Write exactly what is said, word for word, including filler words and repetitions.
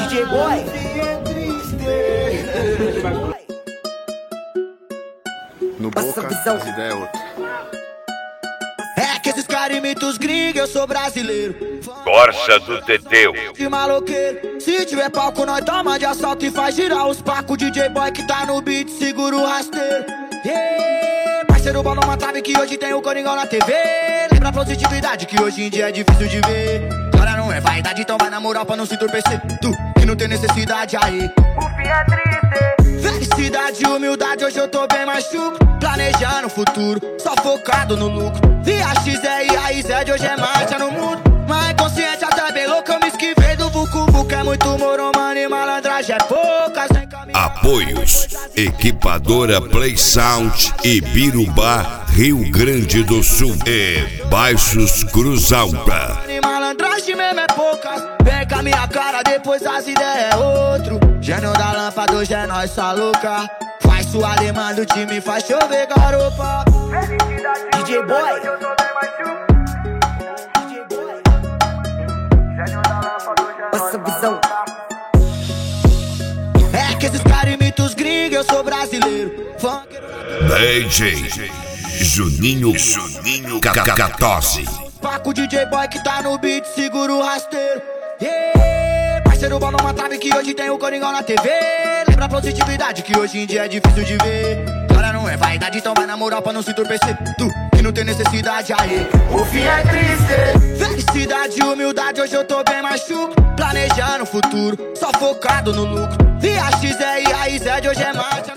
D J Boy. No Boca, as ideias é outra. É que esses caras imitam os gringos, eu sou brasileiro. Corsa do Teteu. De maloqueiro. Se tiver palco, nós toma de assalto e faz girar os pacos. D J Boy que tá no beat, segura o rasteiro. Yeah. Parceiro, bola uma trave que hoje tem o Coringão na T V. Lembra a positividade que hoje em dia é difícil de ver. Agora não é vaidade, então vai na moral pra não se entorpecer. Tu que não tem necessidade aí. O fim é triste. Felicidade e humildade, hoje eu tô bem mais chuco. Planejando o futuro, só focado no lucro. Via X E e a I Z, hoje é marcha no mundo. Mas consciente até bem louco, eu me esquivei do Vucu Vucu. É muito moro, mano, e malandragem é pouca. Apoios: Equipadora Play Sound e Birubá, Rio Grande do Sul e Baixos Cruz Alta. E malandragem mesmo é poucas. Pega minha cara, depois as ideias é outro. Gênio da lâmpada, hoje é nós, só louca. Faz sua demanda, o time faz chover garopa. Felicidade, D J Boy. hoje eu tô bem mais chuco. D J Boy. Gênio da lâmpada, hoje é Passa nós, visão. só É que esses caras imitam os gringos, eu sou brasileiro. Funkeiro D J Juninho Juninho Cacatose. Paco D J Boy que tá no beat, segura o rasteiro. Yeah. Parceiro, bola uma trave que hoje tem o Coringão na T V. Lembra a positividade que hoje em dia é difícil de ver. Agora não é vaidade, então vai na moral pra não se entorpecer. Tu que não tem necessidade aí. o fim é triste. Felicidade e humildade, hoje eu tô bem mais chuco. Planejando o futuro, só focado no lucro. Via X E e a I Z, hoje é marcha.